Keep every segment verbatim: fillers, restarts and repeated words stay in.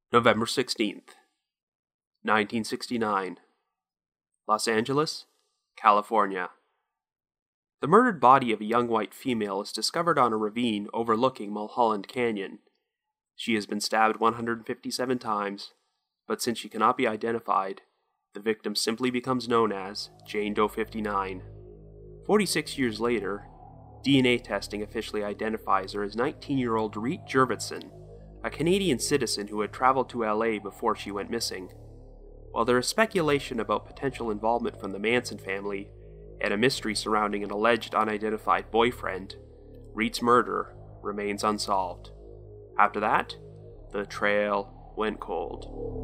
November sixteenth, nineteen sixty-nine. Los Angeles, California. The murdered body of a young white female is discovered on a ravine overlooking Mulholland Canyon. She has been stabbed one hundred fifty-seven times, but since she cannot be identified, the victim simply becomes known as Jane Doe fifty-nine. forty-six years later, D N A testing officially identifies her as nineteen-year-old Reet Jurvetson, a Canadian citizen who had traveled to L A before she went missing. While there is speculation about potential involvement from the Manson family, and a mystery surrounding an alleged unidentified boyfriend, Reet's murder remains unsolved. After that, the trail went cold.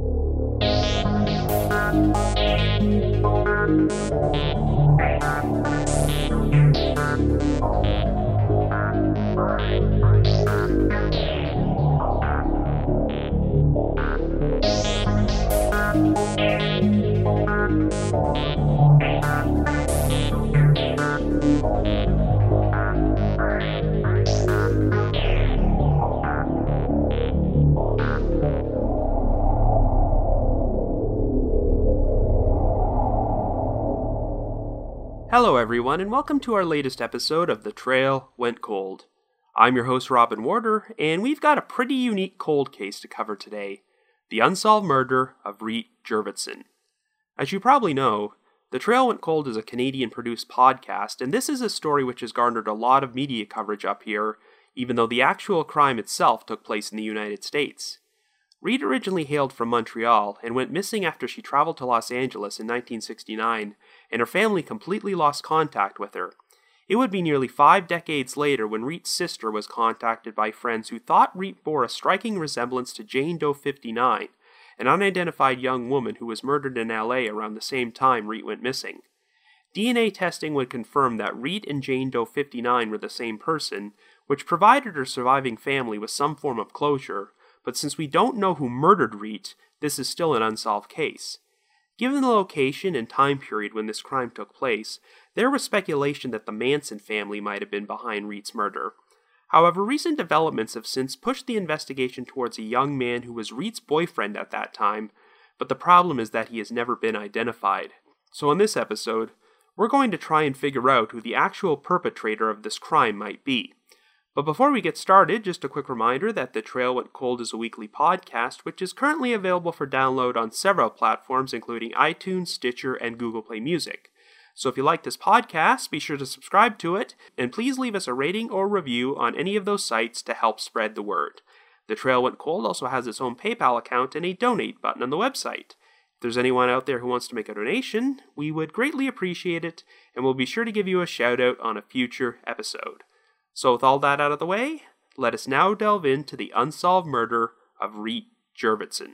Hello everyone, and welcome to our latest episode of The Trail Went Cold. I'm your host Robin Warder, and we've got a pretty unique cold case to cover today, the unsolved murder of Reet Jurvetson. As you probably know, The Trail Went Cold is a Canadian-produced podcast, and this is a story which has garnered a lot of media coverage up here, even though the actual crime itself took place in the United States. Reet originally hailed from Montreal and went missing after she traveled to Los Angeles in nineteen sixty-nine, and her family completely lost contact with her. It would be nearly five decades later when Reet's sister was contacted by friends who thought Reet bore a striking resemblance to Jane Doe fifty-nine, an unidentified young woman who was murdered in L A around the same time Reet went missing. D N A testing would confirm that Reet and Jane Doe fifty-nine were the same person, which provided her surviving family with some form of closure, but since we don't know who murdered Reet, this is still an unsolved case. Given the location and time period when this crime took place, there was speculation that the Manson family might have been behind Reet's murder. However, recent developments have since pushed the investigation towards a young man who was Reet's boyfriend at that time, but the problem is that he has never been identified. So in this episode, we're going to try and figure out who the actual perpetrator of this crime might be. But before we get started, just a quick reminder that The Trail Went Cold is a weekly podcast, which is currently available for download on several platforms, including iTunes, Stitcher, and Google Play Music. So if you like this podcast, be sure to subscribe to it, and please leave us a rating or review on any of those sites to help spread the word. The Trail Went Cold also has its own PayPal account and a donate button on the website. If there's anyone out there who wants to make a donation, we would greatly appreciate it, and we'll be sure to give you a shout out on a future episode. So with all that out of the way, let us now delve into the unsolved murder of Reet Jurvetson.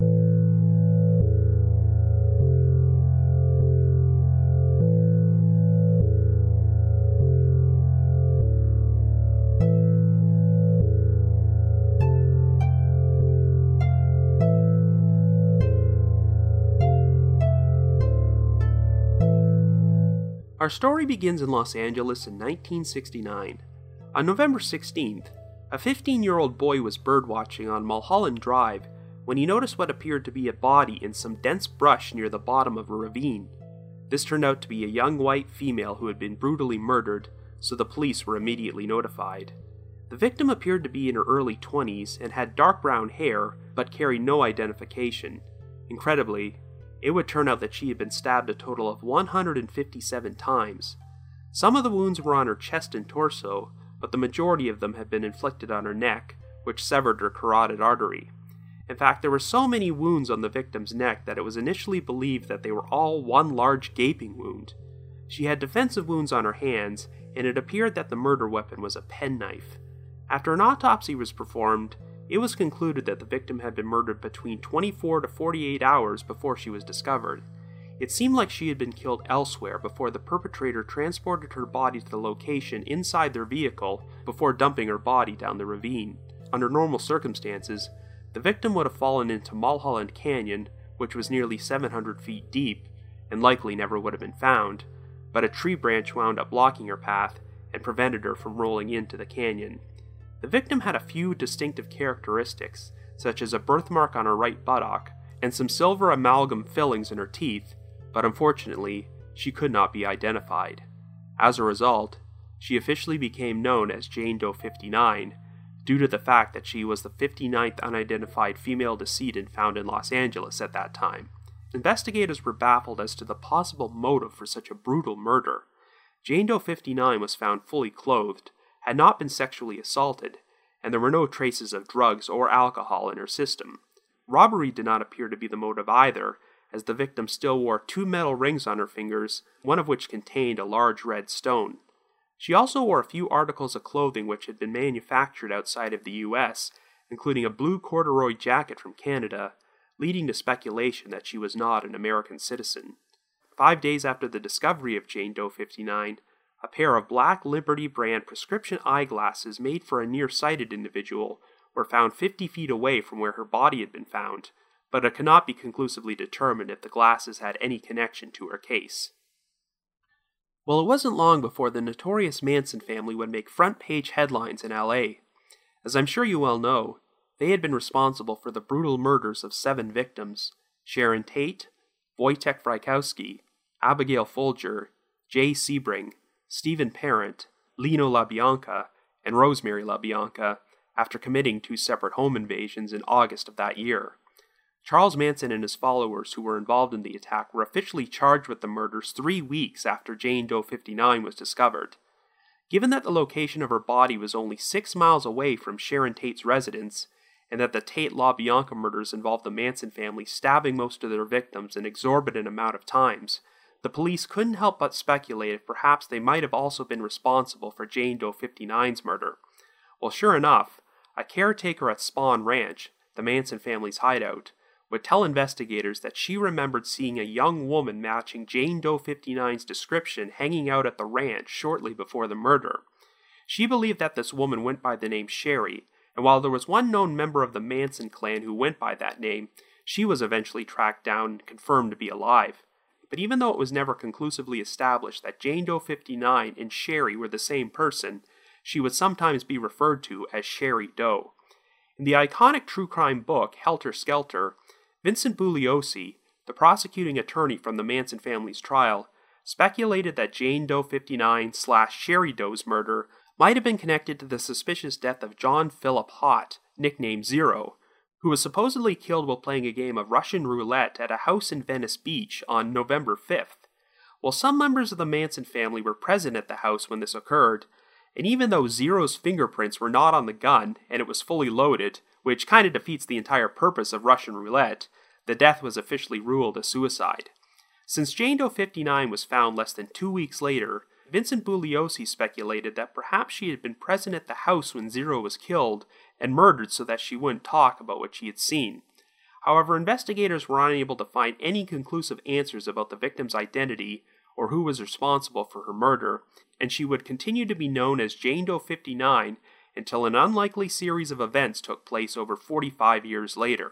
Our story begins in Los Angeles in nineteen sixty-nine. On November sixteenth, a fifteen-year-old boy was birdwatching on Mulholland Drive when he noticed what appeared to be a body in some dense brush near the bottom of a ravine. This turned out to be a young white female who had been brutally murdered, so the police were immediately notified. The victim appeared to be in her early twenties and had dark brown hair, but carried no identification. Incredibly, it would turn out that she had been stabbed a total of one hundred fifty-seven times. Some of the wounds were on her chest and torso, but the majority of them had been inflicted on her neck, which severed her carotid artery. In fact, there were so many wounds on the victim's neck that it was initially believed that they were all one large gaping wound. She had defensive wounds on her hands, and it appeared that the murder weapon was a penknife. After an autopsy was performed, it was concluded that the victim had been murdered between twenty-four to forty-eight hours before she was discovered. It seemed like she had been killed elsewhere before the perpetrator transported her body to the location inside their vehicle before dumping her body down the ravine. Under normal circumstances, the victim would have fallen into Mulholland Canyon, which was nearly seven hundred feet deep, and likely never would have been found, but a tree branch wound up blocking her path and prevented her from rolling into the canyon. The victim had a few distinctive characteristics, such as a birthmark on her right buttock and some silver amalgam fillings in her teeth, but unfortunately, she could not be identified. As a result, she officially became known as Jane Doe fifty-nine, due to the fact that she was the fifty-ninth unidentified female decedent found in Los Angeles at that time. Investigators were baffled as to the possible motive for such a brutal murder. Jane Doe fifty-nine was found fully clothed, had not been sexually assaulted, and there were no traces of drugs or alcohol in her system. Robbery did not appear to be the motive either, as the victim still wore two metal rings on her fingers, one of which contained a large red stone. She also wore a few articles of clothing which had been manufactured outside of the U S, including a blue corduroy jacket from Canada, leading to speculation that she was not an American citizen. Five days after the discovery of Jane Doe fifty-nine, a pair of black Liberty brand prescription eyeglasses made for a nearsighted individual were found fifty feet away from where her body had been found, but it cannot be conclusively determined if the glasses had any connection to her case. Well, it wasn't long before the notorious Manson family would make front-page headlines in L A. As I'm sure you well know, they had been responsible for the brutal murders of seven victims: Sharon Tate, Wojtek Frykowski, Abigail Folger, Jay Sebring, Stephen Parent, Lino LaBianca, and Rosemary LaBianca, after committing two separate home invasions in August of that year. Charles Manson and his followers who were involved in the attack were officially charged with the murders three weeks after Jane Doe fifty-nine was discovered. Given that the location of her body was only six miles away from Sharon Tate's residence, and that the Tate-LaBianca murders involved the Manson family stabbing most of their victims an exorbitant amount of times, the police couldn't help but speculate if perhaps they might have also been responsible for Jane Doe fifty-nine's murder. Well, sure enough, a caretaker at Spahn Ranch, the Manson family's hideout, would tell investigators that she remembered seeing a young woman matching Jane Doe fifty-nine's description hanging out at the ranch shortly before the murder. She believed that this woman went by the name Sherry, and while there was one known member of the Manson clan who went by that name, she was eventually tracked down and confirmed to be alive. But even though it was never conclusively established that Jane Doe fifty-nine and Sherry were the same person, she would sometimes be referred to as Sherry Doe. In the iconic true crime book Helter Skelter, Vincent Bugliosi, the prosecuting attorney from the Manson family's trial, speculated that Jane Doe fifty-nine slash Sherry Doe's murder might have been connected to the suspicious death of John Philip Hott, nicknamed Zero, who was supposedly killed while playing a game of Russian roulette at a house in Venice Beach on November fifth. Well, some members of the Manson family were present at the house when this occurred, and even though Zero's fingerprints were not on the gun and it was fully loaded, which kind of defeats the entire purpose of Russian roulette, the death was officially ruled a suicide. Since Jane Doe fifty-nine was found less than two weeks later, Vincent Bugliosi speculated that perhaps she had been present at the house when Zero was killed and murdered so that she wouldn't talk about what she had seen. However, investigators were unable to find any conclusive answers about the victim's identity or who was responsible for her murder, and she would continue to be known as Jane Doe fifty-nine until an unlikely series of events took place over forty-five years later.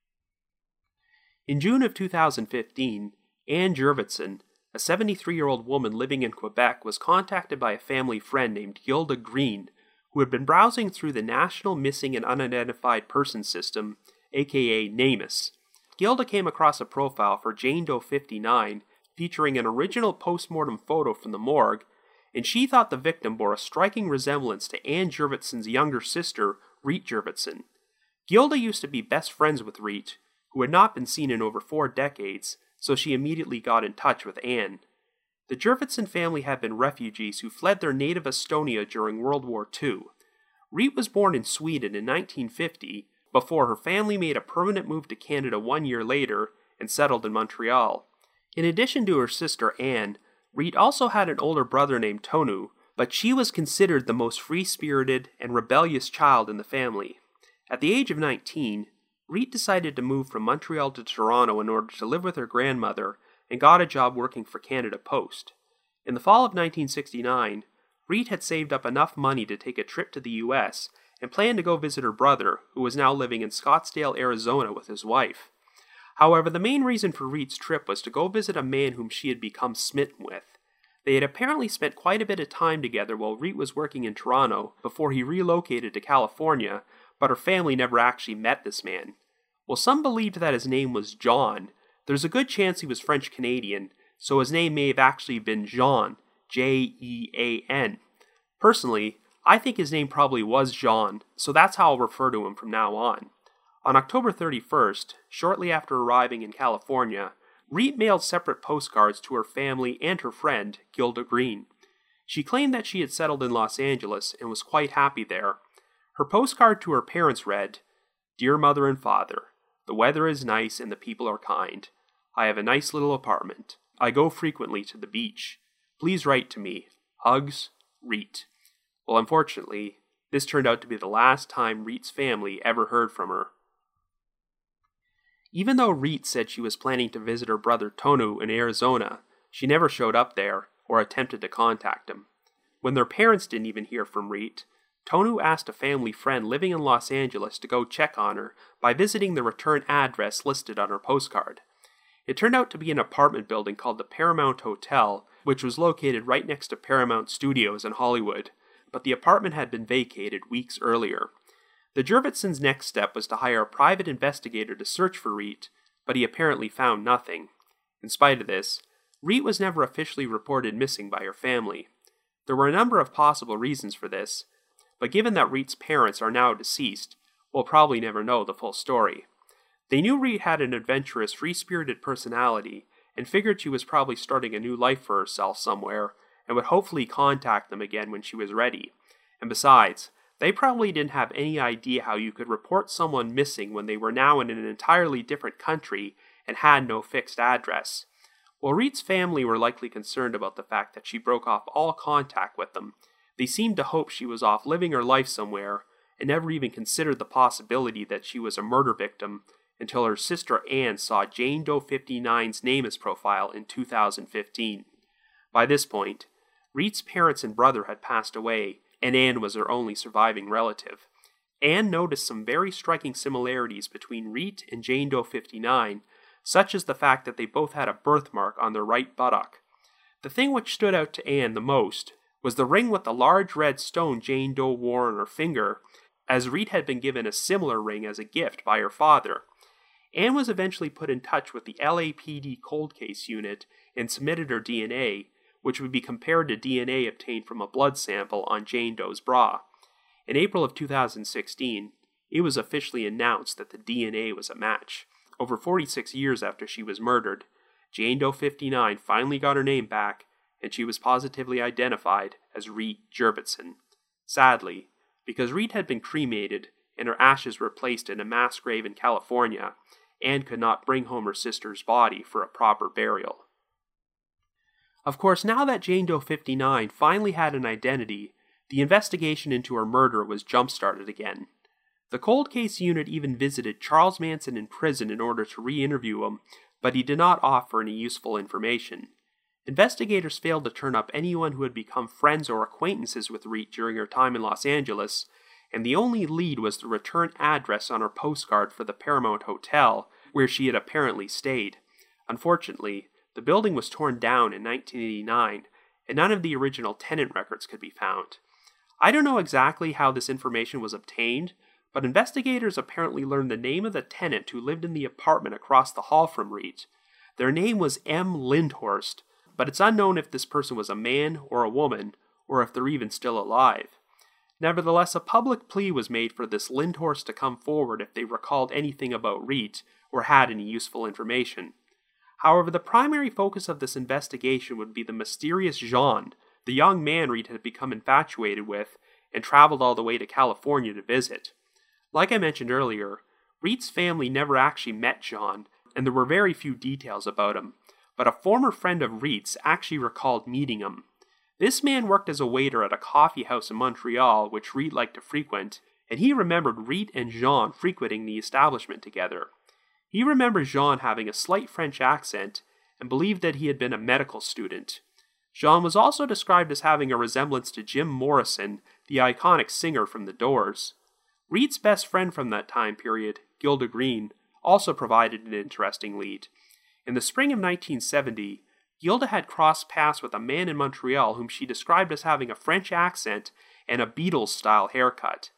In June of two thousand fifteen, Anne Jurvetson, a seventy-three-year-old woman living in Quebec, was contacted by a family friend named Gilda Green, who had been browsing through the National Missing and Unidentified Persons System, aka NamUs. Gilda came across a profile for Jane Doe fifty-nine featuring an original post-mortem photo from the morgue, and she thought the victim bore a striking resemblance to Anne Jurvetson's younger sister, Reet Jurvetson. Gilda used to be best friends with Reet, who had not been seen in over four decades, so she immediately got in touch with Anne. The Jurvetson family had been refugees who fled their native Estonia during World War Two. Reet was born in Sweden in nineteen fifty, before her family made a permanent move to Canada one year later and settled in Montreal. In addition to her sister Anne, Reet also had an older brother named Tonu, but she was considered the most free-spirited and rebellious child in the family. At the age of nineteen, Reet decided to move from Montreal to Toronto in order to live with her grandmother and got a job working for Canada Post. In the fall of nineteen sixty-nine, Reet had saved up enough money to take a trip to the U S and planned to go visit her brother, who was now living in Scottsdale, Arizona with his wife. However, the main reason for Reet's trip was to go visit a man whom she had become smitten with. They had apparently spent quite a bit of time together while Reet was working in Toronto before he relocated to California, but her family never actually met this man. While some believed that his name was John, there's a good chance he was French-Canadian, so his name may have actually been Jean, J E A N. Personally, I think his name probably was Jean, so that's how I'll refer to him from now on. On October thirty-first, shortly after arriving in California, Reed mailed separate postcards to her family and her friend, Gilda Green. She claimed that she had settled in Los Angeles and was quite happy there. Her postcard to her parents read, "Dear Mother and Father, the weather is nice and the people are kind. I have a nice little apartment. I go frequently to the beach. Please write to me. Hugs, Reet." Well, unfortunately, this turned out to be the last time Reet's family ever heard from her. Even though Reet said she was planning to visit her brother Tonu in Arizona, she never showed up there or attempted to contact him. When their parents didn't even hear from Reet, Tonu asked a family friend living in Los Angeles to go check on her by visiting the return address listed on her postcard. It turned out to be an apartment building called the Paramount Hotel, which was located right next to Paramount Studios in Hollywood, but the apartment had been vacated weeks earlier. The Jurvetsons' next step was to hire a private investigator to search for Reet, but he apparently found nothing. In spite of this, Reet was never officially reported missing by her family. There were a number of possible reasons for this, but given that Reet's parents are now deceased, we'll probably never know the full story. They knew Reet had an adventurous, free-spirited personality, and figured she was probably starting a new life for herself somewhere, and would hopefully contact them again when she was ready. And besides, they probably didn't have any idea how you could report someone missing when they were now in an entirely different country and had no fixed address. While Reet's family were likely concerned about the fact that she broke off all contact with them, they seemed to hope she was off living her life somewhere and never even considered the possibility that she was a murder victim until her sister Anne saw Jane Doe fifty-nine's name as profile in two thousand fifteen. By this point, Reet's parents and brother had passed away, and Anne was her only surviving relative. Anne noticed some very striking similarities between Reet and Jane Doe fifty-nine, such as the fact that they both had a birthmark on their right buttock. The thing which stood out to Anne the most was the ring with the large red stone Jane Doe wore on her finger, as Reet had been given a similar ring as a gift by her father. Anne was eventually put in touch with the L A P D cold case unit and submitted her D N A, which would be compared to D N A obtained from a blood sample on Jane Doe's bra. In April of two thousand sixteen, it was officially announced that the D N A was a match. Over forty-six years after she was murdered, Jane Doe fifty-nine finally got her name back, and she was positively identified as Reet Jurvetson. Sadly, because Reet had been cremated and her ashes were placed in a mass grave in California, Anne could not bring home her sister's body for a proper burial. Of course, now that Jane Doe fifty-nine finally had an identity, the investigation into her murder was jump-started again. The cold case unit even visited Charles Manson in prison in order to re-interview him, but he did not offer any useful information. Investigators failed to turn up anyone who had become friends or acquaintances with Reet during her time in Los Angeles, and the only lead was the return address on her postcard for the Paramount Hotel, where she had apparently stayed. Unfortunately, the building was torn down in nineteen eighty-nine, and none of the original tenant records could be found. I don't know exactly how this information was obtained, but investigators apparently learned the name of the tenant who lived in the apartment across the hall from Reet. Their name was M. Lindhorst, but it's unknown if this person was a man or a woman, or if they're even still alive. Nevertheless, a public plea was made for this Lindhorst to come forward if they recalled anything about Reet or had any useful information. However, the primary focus of this investigation would be the mysterious Jean, the young man Reet had become infatuated with and traveled all the way to California to visit. Like I mentioned earlier, Reet's family never actually met Jean, and there were very few details about him, but a former friend of Reet's actually recalled meeting him. This man worked as a waiter at a coffee house in Montreal, which Reet liked to frequent, and he remembered Reet and Jean frequenting the establishment together. He remembered Jean having a slight French accent, and believed that he had been a medical student. Jean was also described as having a resemblance to Jim Morrison, the iconic singer from The Doors. Reet's best friend from that time period, Gilda Green, also provided an interesting lead. In the spring of nineteen seventy, Gilda had crossed paths with a man in Montreal whom she described as having a French accent and a Beatles-style haircut.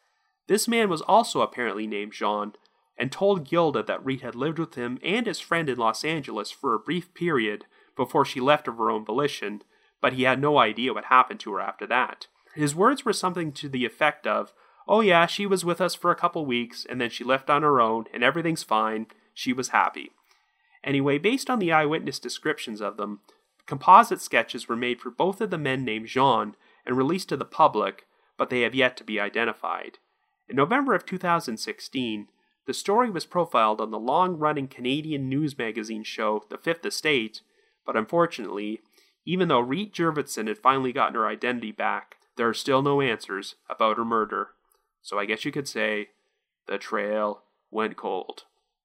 This man was also apparently named Jean, and told Gilda that Reed had lived with him and his friend in Los Angeles for a brief period before she left of her own volition, but he had no idea what happened to her after that. His words were something to the effect of, "Oh yeah, she was with us for a couple weeks, and then she left on her own, and everything's fine. She was happy." Anyway, based on the eyewitness descriptions of them, composite sketches were made for both of the men named Jean and released to the public, but they have yet to be identified. In November of two thousand sixteen, the story was profiled on the long-running Canadian news magazine show The Fifth Estate, but unfortunately, even though Reet Jurvetson had finally gotten her identity back, there are still no answers about her murder. So I guess you could say, the trail went cold.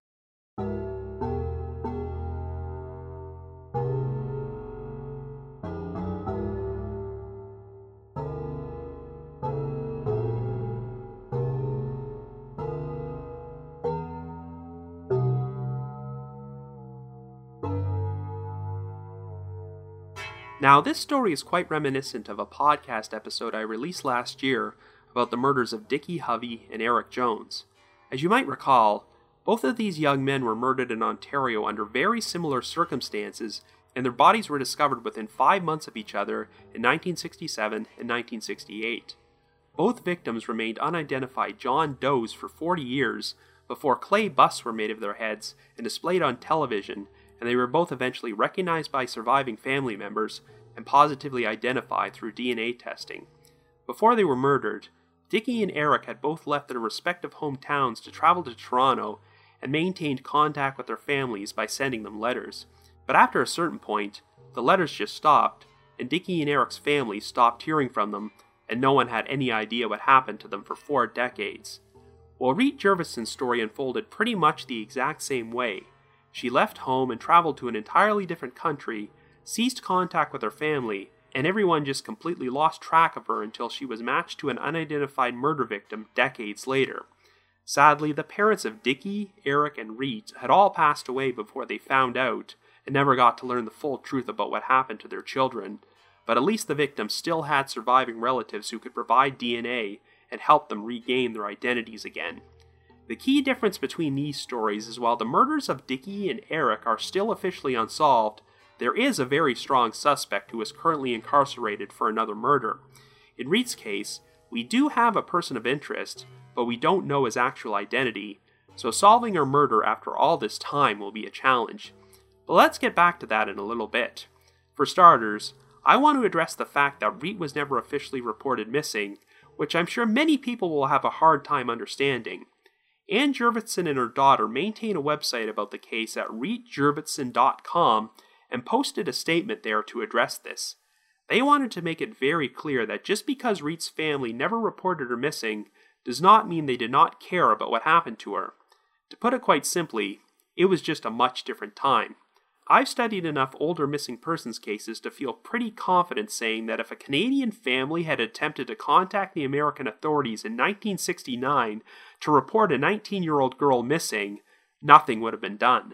Now, this story is quite reminiscent of a podcast episode I released last year about the murders of Dickie Hovey and Eric Jones. As you might recall, both of these young men were murdered in Ontario under very similar circumstances, and their bodies were discovered within five months of each other in nineteen sixty-seven and nineteen sixty-eight. Both victims remained unidentified John Does for forty years before clay busts were made of their heads and displayed on television, and they were both eventually recognized by surviving family members and positively identified through D N A testing. Before they were murdered, Dickie and Eric had both left their respective hometowns to travel to Toronto and maintained contact with their families by sending them letters. But after a certain point, the letters just stopped, and Dickie and Eric's family stopped hearing from them, and no one had any idea what happened to them for four decades. Well, Reet Jurvetson's story unfolded pretty much the exact same way. She left home and traveled to an entirely different country, ceased contact with her family, and everyone just completely lost track of her until she was matched to an unidentified murder victim decades later. Sadly, the parents of Dickie, Eric, and Reet had all passed away before they found out and never got to learn the full truth about what happened to their children, but at least the victims still had surviving relatives who could provide D N A and help them regain their identities again. The key difference between these stories is while the murders of Dickie and Eric are still officially unsolved, there is a very strong suspect who is currently incarcerated for another murder. In Reet's case, we do have a person of interest, but we don't know his actual identity, so solving her murder after all this time will be a challenge. But let's get back to that in a little bit. For starters, I want to address the fact that Reet was never officially reported missing, which I'm sure many people will have a hard time understanding. Ann Jurvetson and her daughter maintain a website about the case at reet jurvetson dot com and posted a statement there to address this. They wanted to make it very clear that just because Reet's family never reported her missing does not mean they did not care about what happened to her. To put it quite simply, it was just a much different time. I've studied enough older missing persons cases to feel pretty confident saying that if a Canadian family had attempted to contact the American authorities in nineteen sixty-nine to report a nineteen-year-old girl missing, nothing would have been done.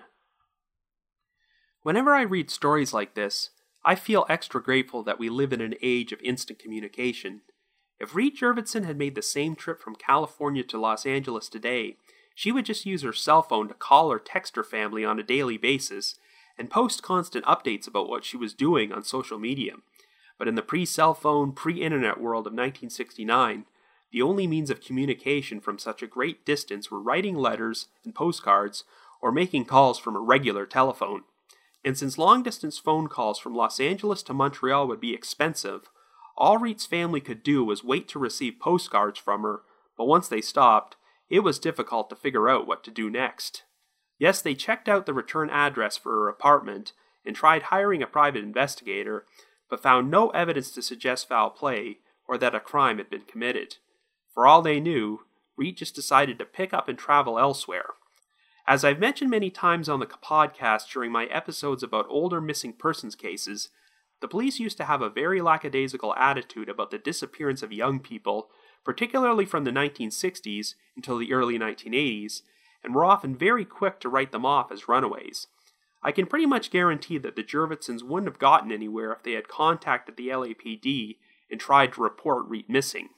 Whenever I read stories like this, I feel extra grateful that we live in an age of instant communication. If Reet Jurvetson had made the same trip from California to Los Angeles today, she would just use her cell phone to call or text her family on a daily basis, and post constant updates about what she was doing on social media. But in the pre-cell phone, pre-internet world of nineteen sixty-nine, the only means of communication from such a great distance were writing letters and postcards, or making calls from a regular telephone. And since long-distance phone calls from Los Angeles to Montreal would be expensive, all Reet's family could do was wait to receive postcards from her, but once they stopped, it was difficult to figure out what to do next. Yes, they checked out the return address for her apartment and tried hiring a private investigator, but found no evidence to suggest foul play or that a crime had been committed. For all they knew, Reet just decided to pick up and travel elsewhere. As I've mentioned many times on the podcast during my episodes about older missing persons cases, the police used to have a very lackadaisical attitude about the disappearance of young people, particularly from the nineteen sixties until the early nineteen eighties, and were often very quick to write them off as runaways. I can pretty much guarantee that the Jurvetsons wouldn't have gotten anywhere if they had contacted the L A P D and tried to report Reet missing.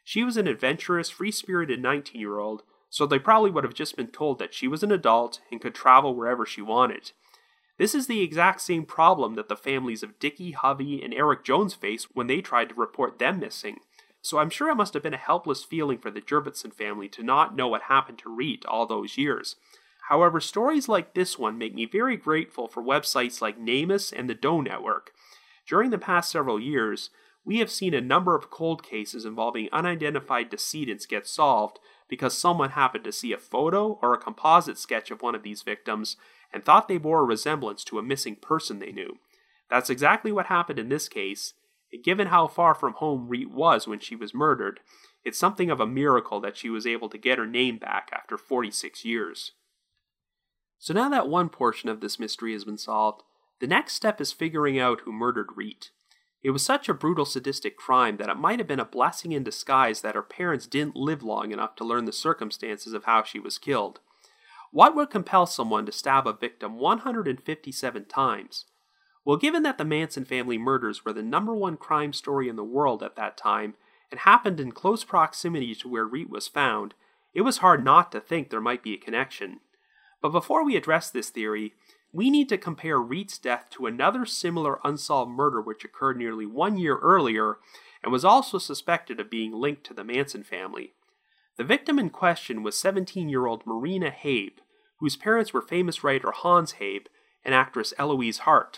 She was an adventurous, free-spirited nineteen-year-old, so they probably would have just been told that she was an adult and could travel wherever she wanted. This is the exact same problem that the families of Dickie, Hovey, and Eric Jones faced when they tried to report them missing. So I'm sure it must have been a helpless feeling for the Jurvetson family to not know what happened to Reet all those years. However, stories like this one make me very grateful for websites like NamUs and the Doe Network. During the past several years, we have seen a number of cold cases involving unidentified decedents get solved because someone happened to see a photo or a composite sketch of one of these victims and thought they bore a resemblance to a missing person they knew. That's exactly what happened in this case, and given how far from home Reet was when she was murdered, it's something of a miracle that she was able to get her name back after forty-six years. So now that one portion of this mystery has been solved, the next step is figuring out who murdered Reet. It was such a brutal, sadistic crime that it might have been a blessing in disguise that her parents didn't live long enough to learn the circumstances of how she was killed. What would compel someone to stab a victim one hundred fifty-seven times? Well, given that the Manson family murders were the number one crime story in the world at that time and happened in close proximity to where Reet was found, it was hard not to think there might be a connection. But before we address this theory, we need to compare Reet's death to another similar unsolved murder which occurred nearly one year earlier and was also suspected of being linked to the Manson family. The victim in question was seventeen-year-old Marina Habe, whose parents were famous writer Hans Habe and actress Eloise Hart.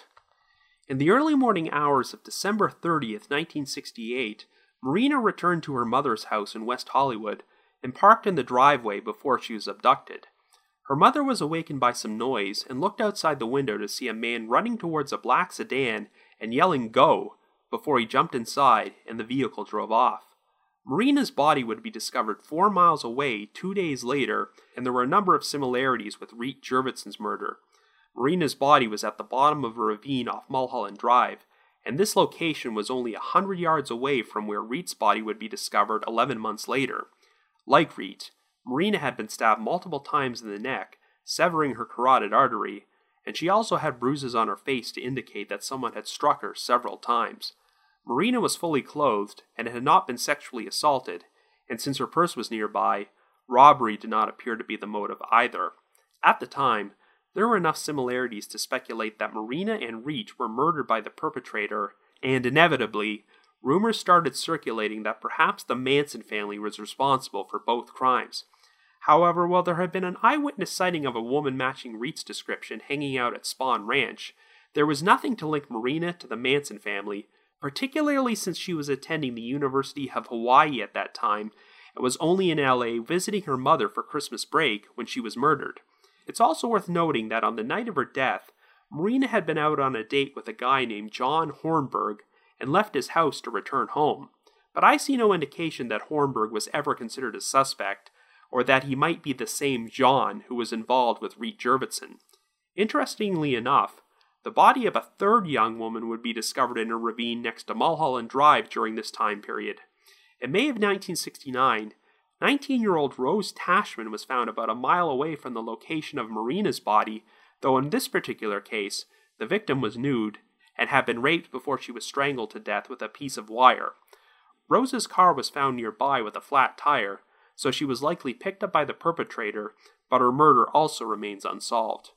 In the early morning hours of December thirtieth, nineteen sixty-eight, Marina returned to her mother's house in West Hollywood and parked in the driveway before she was abducted. Her mother was awakened by some noise and looked outside the window to see a man running towards a black sedan and yelling "Go!" before he jumped inside and the vehicle drove off. Marina's body would be discovered four miles away two days later, and there were a number of similarities with Reet Jurvetson's murder. Marina's body was at the bottom of a ravine off Mulholland Drive, and this location was only a hundred yards away from where Reet's body would be discovered eleven months later. Like Reet, Marina had been stabbed multiple times in the neck, severing her carotid artery, and she also had bruises on her face to indicate that someone had struck her several times. Marina was fully clothed and had not been sexually assaulted, and since her purse was nearby, robbery did not appear to be the motive either. At the time, there were enough similarities to speculate that Marina and Reet were murdered by the perpetrator, and inevitably, rumors started circulating that perhaps the Manson family was responsible for both crimes. However, while there had been an eyewitness sighting of a woman matching Reet's description hanging out at Spahn Ranch, there was nothing to link Marina to the Manson family, particularly since she was attending the University of Hawaii at that time and was only in L A visiting her mother for Christmas break when she was murdered. It's also worth noting that on the night of her death, Marina had been out on a date with a guy named John Hornberg and left his house to return home. But I see no indication that Hornberg was ever considered a suspect, or that he might be the same John who was involved with Reet Jurvetson. Interestingly enough, the body of a third young woman would be discovered in a ravine next to Mulholland Drive during this time period. In May of nineteen sixty-nine, nineteen-year-old Rose Tashman was found about a mile away from the location of Marina's body, though in this particular case, the victim was nude and had been raped before she was strangled to death with a piece of wire. Rose's car was found nearby with a flat tire, so she was likely picked up by the perpetrator, but her murder also remains unsolved.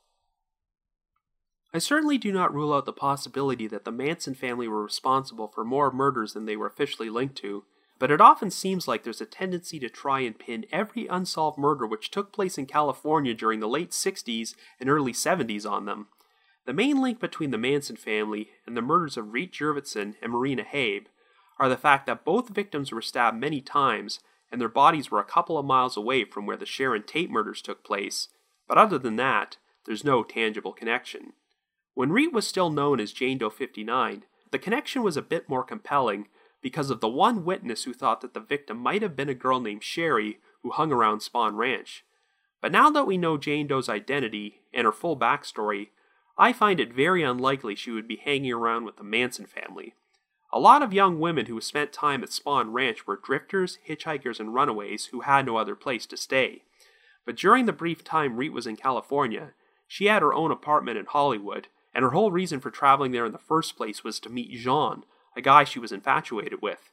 I certainly do not rule out the possibility that the Manson family were responsible for more murders than they were officially linked to, but it often seems like there's a tendency to try and pin every unsolved murder which took place in California during the late sixties and early seventies on them. The main link between the Manson family and the murders of Reet Jurvetson and Marina Habe are the fact that both victims were stabbed many times and their bodies were a couple of miles away from where the Sharon Tate murders took place, but other than that, there's no tangible connection. When Reet was still known as Jane Doe fifty-nine, the connection was a bit more compelling because of the one witness who thought that the victim might have been a girl named Sherry who hung around Spahn Ranch. But now that we know Jane Doe's identity and her full backstory, I find it very unlikely she would be hanging around with the Manson family. A lot of young women who spent time at Spahn Ranch were drifters, hitchhikers, and runaways who had no other place to stay. But during the brief time Reet was in California, she had her own apartment in Hollywood, and her whole reason for traveling there in the first place was to meet Jean, a guy she was infatuated with.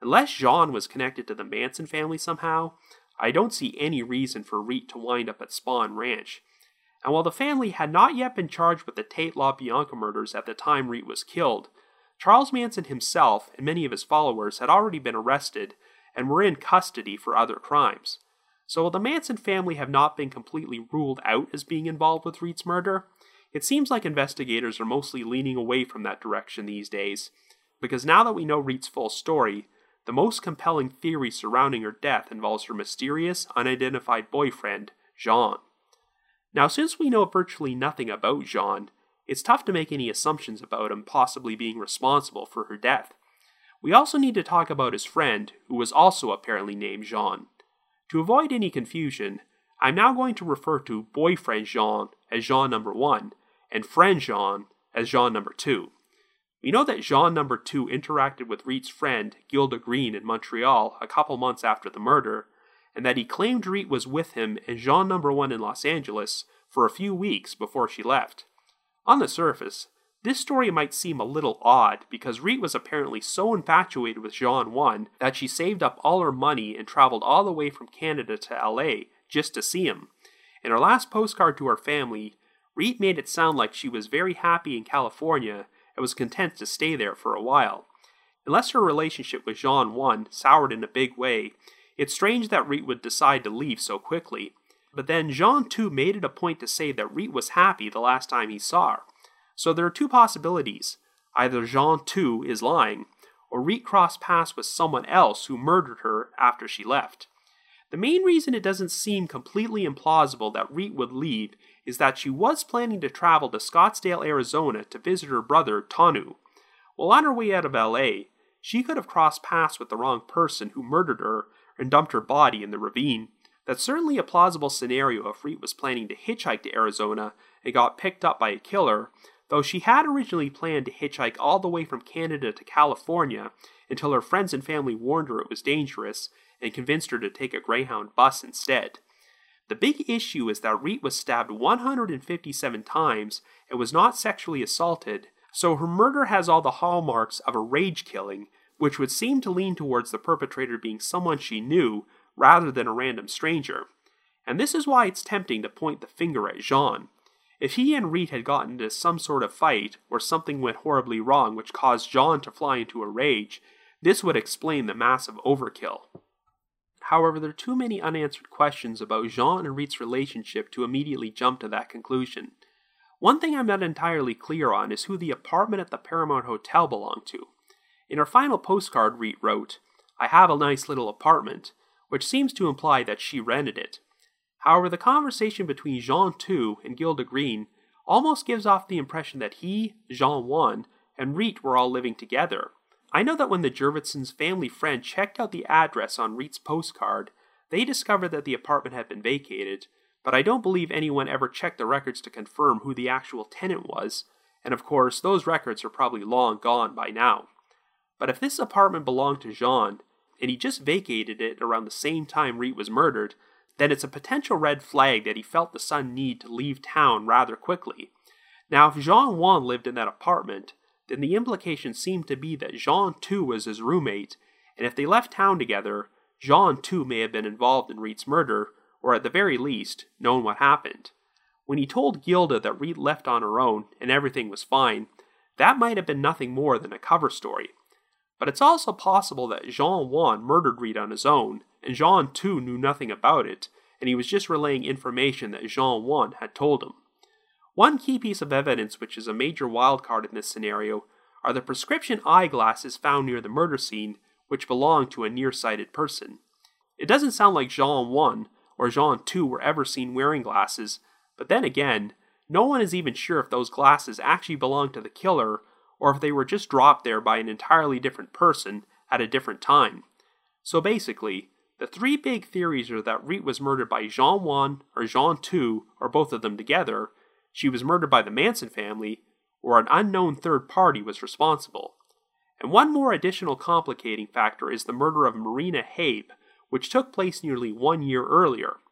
Unless Jean was connected to the Manson family somehow, I don't see any reason for Reet to wind up at Spawn Ranch. And while the family had not yet been charged with the Tate LaBianca murders at the time Reet was killed, Charles Manson himself and many of his followers had already been arrested and were in custody for other crimes. So while the Manson family have not been completely ruled out as being involved with Reet's murder, it seems like investigators are mostly leaning away from that direction these days, because now that we know Reet's full story, the most compelling theory surrounding her death involves her mysterious, unidentified boyfriend, Jean. Now, since we know virtually nothing about Jean, it's tough to make any assumptions about him possibly being responsible for her death. We also need to talk about his friend, who was also apparently named Jean. To avoid any confusion, I'm now going to refer to boyfriend Jean as Jean number one, and friend Jean as Jean number two. We know that Jean number two interacted with Reet's friend, Gilda Green, in Montreal a couple months after the murder, and that he claimed Reet was with him and Jean number one in Los Angeles for a few weeks before she left. On the surface, this story might seem a little odd because Reet was apparently so infatuated with Jean one that she saved up all her money and traveled all the way from Canada to L A just to see him. In her last postcard to her family, Reet made it sound like she was very happy in California and was content to stay there for a while. Unless her relationship with Jean one soured in a big way, it's strange that Reet would decide to leave so quickly. But then Jean two made it a point to say that Reet was happy the last time he saw her. So there are two possibilities. Either Jean two is lying, or Reet crossed paths with someone else who murdered her after she left. The main reason it doesn't seem completely implausible that Reet would leave is that she was planning to travel to Scottsdale, Arizona to visit her brother, Tanu. While on her way out of L A, she could have crossed paths with the wrong person who murdered her and dumped her body in the ravine. That's certainly a plausible scenario if Reet was planning to hitchhike to Arizona and got picked up by a killer, though she had originally planned to hitchhike all the way from Canada to California until her friends and family warned her it was dangerous and convinced her to take a Greyhound bus instead. The big issue is that Reet was stabbed one hundred fifty-seven times and was not sexually assaulted, so her murder has all the hallmarks of a rage killing, which would seem to lean towards the perpetrator being someone she knew rather than a random stranger. And this is why it's tempting to point the finger at Jean. If he and Reet had gotten into some sort of fight, or something went horribly wrong which caused Jean to fly into a rage, this would explain the massive overkill. However, there are too many unanswered questions about Jean and Reet's relationship to immediately jump to that conclusion. One thing I'm not entirely clear on is who the apartment at the Paramount Hotel belonged to. In her final postcard, Reet wrote, "I have a nice little apartment," which seems to imply that she rented it. However, the conversation between Jean two and Gilda Green almost gives off the impression that he, Jean one, and Reet were all living together. I know that when the Jurvetsons' family friend checked out the address on Reet's postcard, they discovered that the apartment had been vacated, but I don't believe anyone ever checked the records to confirm who the actual tenant was, and of course, those records are probably long gone by now. But if this apartment belonged to Jean, and he just vacated it around the same time Reet was murdered, then it's a potential red flag that he felt the son need to leave town rather quickly. Now, if Jean one lived in that apartment, then the implication seemed to be that Jean two was his roommate, and if they left town together, Jean two may have been involved in Reet's murder, or at the very least, known what happened. When he told Gilda that Reet left on her own and everything was fine, that might have been nothing more than a cover story. But it's also possible that Jean one murdered Reet on his own, and Jean two knew nothing about it, and he was just relaying information that Jean one had told him. One key piece of evidence which is a major wildcard in this scenario are the prescription eyeglasses found near the murder scene, which belonged to a nearsighted person. It doesn't sound like Jean one or Jean two were ever seen wearing glasses, but then again, no one is even sure if those glasses actually belonged to the killer or if they were just dropped there by an entirely different person at a different time. So basically, the three big theories are that Reet was murdered by Jean one or Jean two, or both of them together, she was murdered by the Manson family, or an unknown third party was responsible. And one more additional complicating factor is the murder of Marina Habe, which took place nearly one year earlier.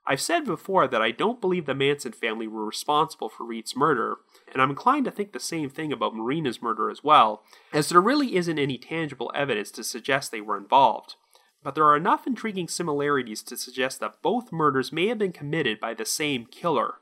I've said before that I don't believe the Manson family were responsible for Reed's murder, and I'm inclined to think the same thing about Marina's murder as well, as there really isn't any tangible evidence to suggest they were involved. But there are enough intriguing similarities to suggest that both murders may have been committed by the same killer.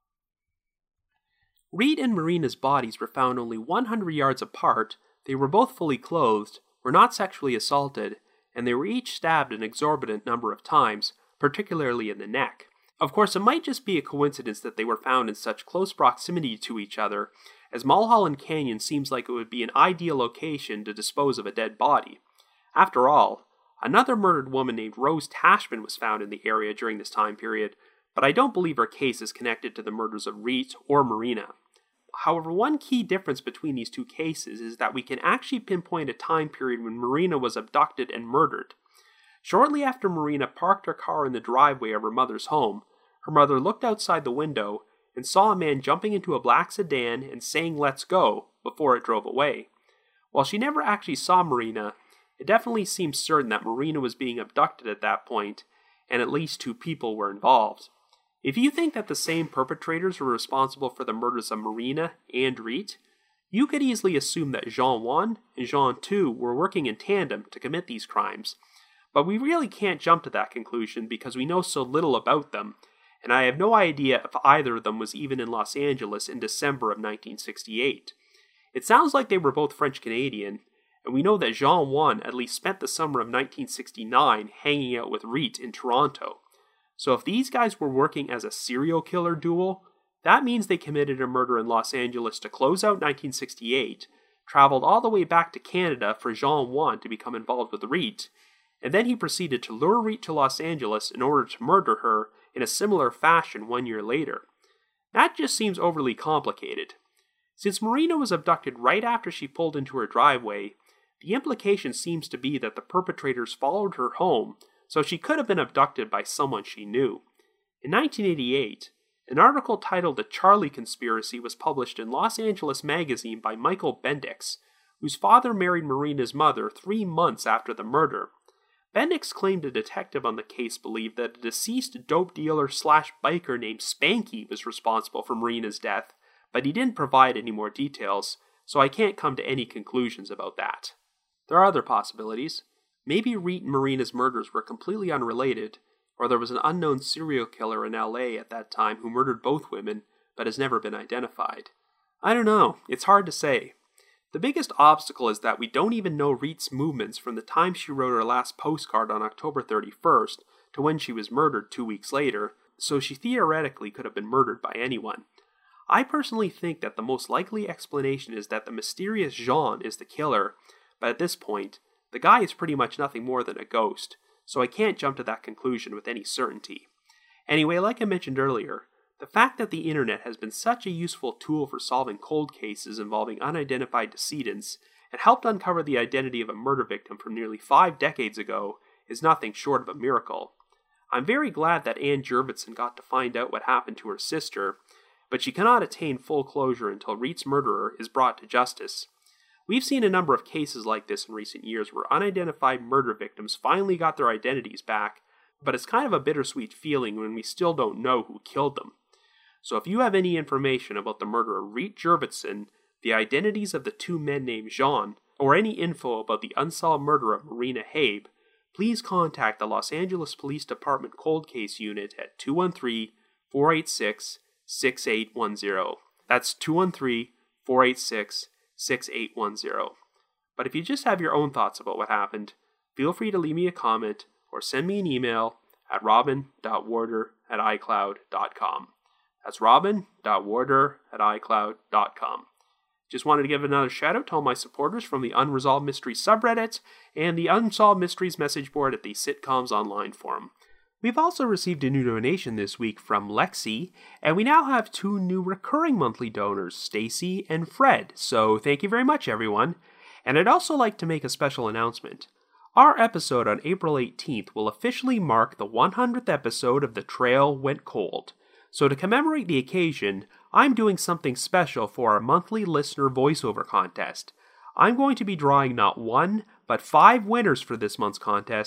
Reed and Marina's bodies were found only one hundred yards apart, they were both fully clothed, were not sexually assaulted, and they were each stabbed an exorbitant number of times, particularly in the neck. Of course, it might just be a coincidence that they were found in such close proximity to each other, as Mulholland Canyon seems like it would be an ideal location to dispose of a dead body. After all, another murdered woman named Rose Tashman was found in the area during this time period, but I don't believe her case is connected to the murders of Reed or Marina. However, one key difference between these two cases is that we can actually pinpoint a time period when Marina was abducted and murdered. Shortly after Marina parked her car in the driveway of her mother's home, her mother looked outside the window and saw a man jumping into a black sedan and saying "let's go" before it drove away. While she never actually saw Marina, it definitely seems certain that Marina was being abducted at that point, and at least two people were involved. If you think that the same perpetrators were responsible for the murders of Marina and Reed, you could easily assume that Jean one and Jean two were working in tandem to commit these crimes. But we really can't jump to that conclusion because we know so little about them, and I have no idea if either of them was even in Los Angeles in December of nineteen sixty-eight. It sounds like they were both French-Canadian, and we know that Jean one at least spent the summer of nineteen sixty-nine hanging out with Reed in Toronto. So if these guys were working as a serial killer duo, that means they committed a murder in Los Angeles to close out nineteen sixty-eight, traveled all the way back to Canada for Jean one to become involved with Reed, and then he proceeded to lure Reed to Los Angeles in order to murder her in a similar fashion one year later. That just seems overly complicated. Since Marina was abducted right after she pulled into her driveway, the implication seems to be that the perpetrators followed her home, so she could have been abducted by someone she knew. In nineteen eighty-eight, an article titled The Charlie Conspiracy was published in Los Angeles Magazine by Michael Bendix, whose father married Marina's mother three months after the murder. Bendix claimed a detective on the case believed that a deceased dope dealer slash biker named Spanky was responsible for Marina's death, but he didn't provide any more details, so I can't come to any conclusions about that. There are other possibilities. Maybe Reed and Marina's murders were completely unrelated, or there was an unknown serial killer in L A at that time who murdered both women, but has never been identified. I don't know, it's hard to say. The biggest obstacle is that we don't even know Reed's movements from the time she wrote her last postcard on October thirty-first to when she was murdered two weeks later, so she theoretically could have been murdered by anyone. I personally think that the most likely explanation is that the mysterious Jean is the killer, but at this point, the guy is pretty much nothing more than a ghost, so I can't jump to that conclusion with any certainty. Anyway, like I mentioned earlier, the fact that the internet has been such a useful tool for solving cold cases involving unidentified decedents and helped uncover the identity of a murder victim from nearly five decades ago is nothing short of a miracle. I'm very glad that Anne Jurvetson got to find out what happened to her sister, but she cannot attain full closure until Reed's murderer is brought to justice. We've seen a number of cases like this in recent years where unidentified murder victims finally got their identities back, but it's kind of a bittersweet feeling when we still don't know who killed them. So if you have any information about the murder of Reed Jurvetson, the identities of the two men named Jean, or any info about the unsolved murder of Marina Habe, please contact the Los Angeles Police Department Cold Case Unit at two one three, four eight six, six eight one zero. That's two one three, four eight six, six eight one zero. But if you just have your own thoughts about what happened, feel free to leave me a comment or send me an email at robin dot warder at icloud dot com. That's robin dot warder at icloud dot com. Just wanted to give another shout out to all my supporters from the Unresolved Mysteries subreddit and the Unsolved Mysteries message board at the Sitcoms Online forum. We've also received a new donation this week from Lexi, and we now have two new recurring monthly donors, Stacy and Fred, so thank you very much everyone. And I'd also like to make a special announcement. Our episode on April eighteenth will officially mark the one hundredth episode of The Trail Went Cold. So to commemorate the occasion, I'm doing something special for our monthly listener voiceover contest. I'm going to be drawing not one, but five winners for this month's contest,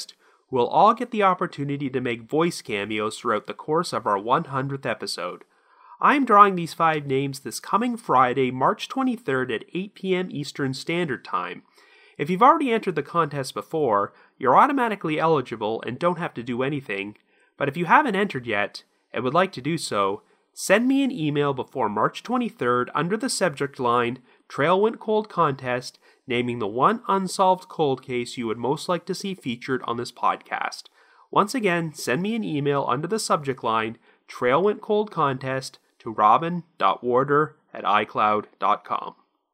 who will all get the opportunity to make voice cameos throughout the course of our one hundredth episode. I'm drawing these five names this coming Friday, March twenty-third at eight p.m. Eastern Standard Time. If you've already entered the contest before, you're automatically eligible and don't have to do anything, but if you haven't entered yet and would like to do so, send me an email before March twenty-third under the subject line Trail Went Cold Contest, naming the one unsolved cold case you would most like to see featured on this podcast. Once again, send me an email under the subject line Trail Went Cold Contest to robin dot warder at icloud dot com.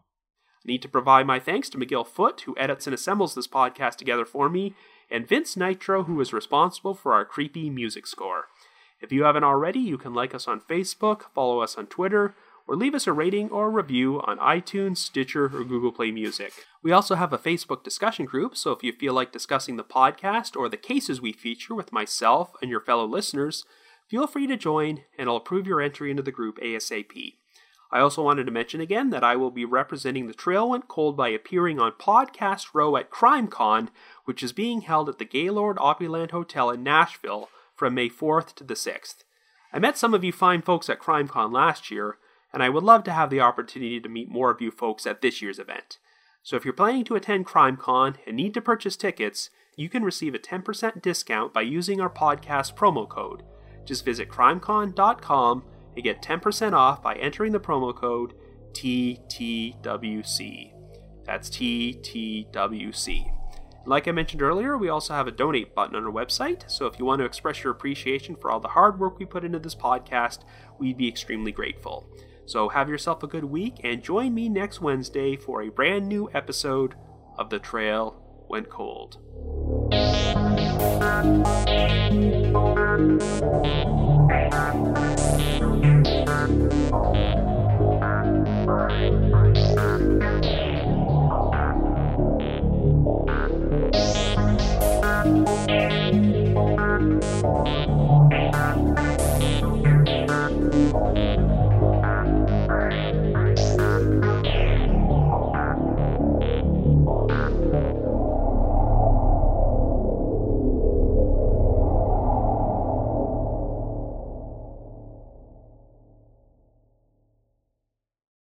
I need to provide my thanks to Miguel Foote, who edits and assembles this podcast together for me, and Vince Nitro, who is responsible for our creepy music score. If you haven't already, you can like us on Facebook, follow us on Twitter, or leave us a rating or review on iTunes, Stitcher, or Google Play Music. We also have a Facebook discussion group, so if you feel like discussing the podcast or the cases we feature with myself and your fellow listeners, feel free to join, and I'll approve your entry into the group ASAP. I also wanted to mention again that I will be representing the Trail Went Cold by appearing on Podcast Row at CrimeCon, which is being held at the Gaylord Opryland Hotel in Nashville from May fourth to the sixth. I met some of you fine folks at CrimeCon last year, and I would love to have the opportunity to meet more of you folks at this year's event. So if you're planning to attend CrimeCon and need to purchase tickets, you can receive a ten percent discount by using our podcast promo code. Just visit crimecon dot com and get ten percent off by entering the promo code T T W C. That's T T W C. Like I mentioned earlier, we also have a donate button on our website, so if you want to express your appreciation for all the hard work we put into this podcast, we'd be extremely grateful. So have yourself a good week, and join me next Wednesday for a brand new episode of The Trail Went Cold. Thank you.